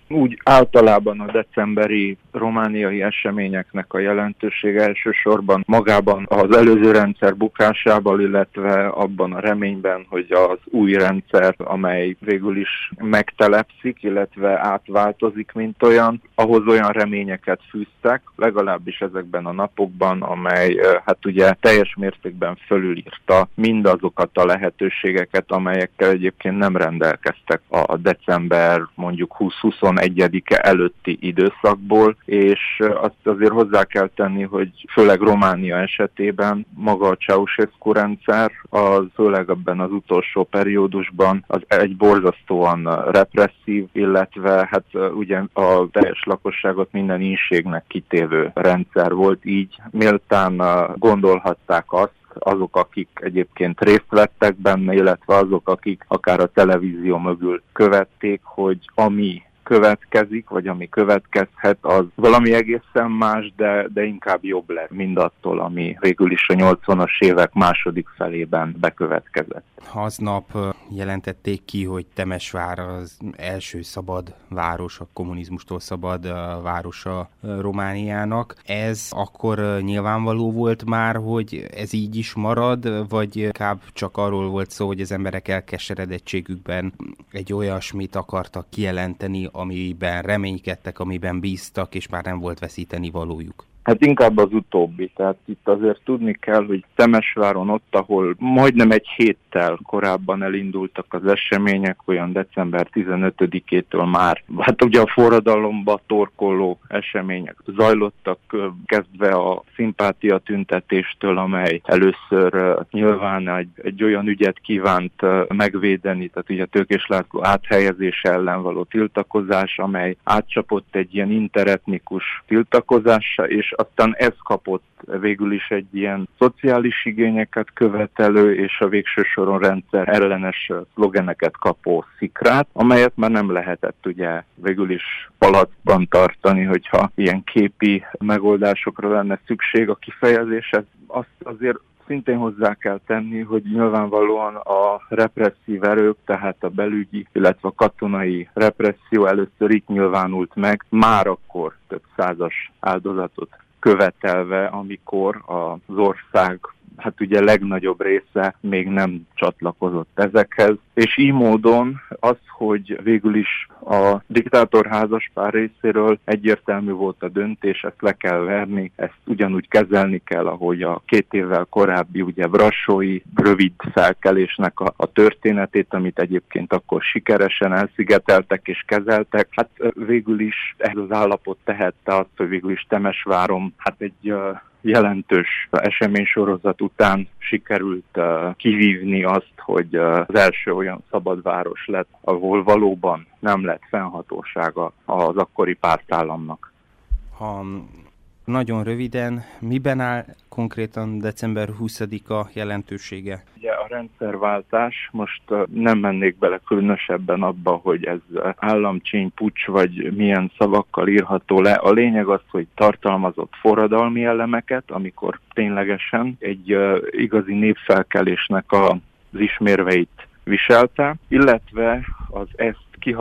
Úgy általában a decemberi romániai eseményeknek a jelentősége elsősorban magában az előző rendszer bukásában, illetve abban a reményben, hogy az új rendszer, amely végül is megtelepszik, illetve átváltozik, mint olyan, ahhoz olyan reményeket fűztek, legalábbis ezekben a napokban, amely hát ugye teljes mértékben fölülírta mindazokat a lehetőségeket, amelyekkel egyébként nem rendelkeztek a december mondjuk 20-21-e előtti időszakból, és azt azért hozzá kell tenni, hogy főleg Románia esetében maga a Ceausescu rendszer, az főleg ebben az utolsó periódusban az egy borzasztóan represszív, illetve hát ugye a teljes lakosságot minden ínségnek kitévő rendszer volt, így méltán gondolhatták azt, azok, akik egyébként részt vettek benne, illetve azok, akik akár a televízió mögül követték, hogy ami következik, vagy ami következhet, az valami egészen más, de inkább jobb lesz mindattól, ami végül is a 80-as évek második felében bekövetkezett. Aznap jelentették ki, hogy Temesvár az első szabad város, a kommunizmustól szabad városa Romániának. Ez akkor nyilvánvaló volt már, hogy ez így is marad, vagy inkább csak arról volt szó, hogy az emberek elkeseredettségükben egy olyasmit akartak kijelenteni, amiben reménykedtek, amiben bíztak, és már nem volt veszíteni valójuk? Hát inkább az utóbbi. Tehát itt azért tudni kell, hogy Temesváron ott, ahol majdnem egy héttel korábban elindultak az események, olyan december 15-től már, hát ugye a forradalomba torkoló események zajlottak, kezdve a szimpátia tüntetéstől, amely először nyilván egy olyan ügyet kívánt megvédeni, tehát ugye a Tőkés László áthelyezése ellen való tiltakozás, amely átcsapott egy ilyen interetnikus tiltakozásra, és aztán ez kapott végül is egy ilyen szociális igényeket követelő és a végső soron rendszer ellenes szlogeneket kapó szikrát, amelyet már nem lehetett ugye végül is palackban tartani, hogyha ilyen képi megoldásokra lenne szükség a kifejezéshez. Azt azért szintén hozzá kell tenni, hogy nyilvánvalóan a represszív erők, tehát a belügyi, illetve a katonai represszió először itt nyilvánult meg, már akkor több százas áldozatot követelve, amikor az ország hát ugye legnagyobb része még nem csatlakozott ezekhez. És így módon az, hogy végül is a diktátor házaspár részéről egyértelmű volt a döntés, ezt le kell verni, ezt ugyanúgy kezelni kell, ahogy a 2 évvel korábbi ugye brassói rövid felkelésnek a történetét, amit egyébként akkor sikeresen elszigeteltek és kezeltek. Hát végül is ez az állapot tehette azt, hogy végül is Temesváron hát egy jelentős eseménysorozat után sikerült kivívni azt, hogy az első olyan szabad város lett, ahol valóban nem lett fennhatósága az akkori pártállamnak. Ha nagyon röviden, miben áll konkrétan december 20-a jelentősége? Ugye a rendszerváltás, most nem mennék bele különösebben abba, hogy ez államcsíny, puccs vagy milyen szavakkal írható le. A lényeg az, hogy tartalmazott forradalmi elemeket, amikor ténylegesen egy igazi népfelkelésnek az ismérveit viselte, illetve az ezt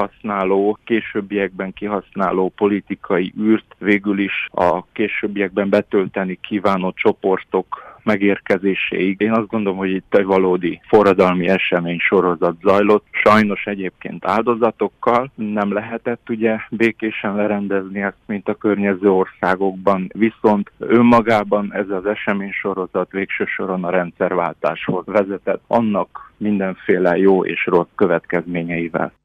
későbbiekben kihasználó politikai űrt végül is a későbbiekben betölteni kívánó csoportok megérkezéséig. Én azt gondolom, hogy itt egy valódi forradalmi esemény sorozat zajlott. Sajnos egyébként áldozatokkal nem lehetett ugye békésen lerendezni ezt, mint a környező országokban. Viszont önmagában ez az esemény sorozat végső soron a rendszerváltáshoz vezetett, annak mindenféle jó és rossz következményeivel.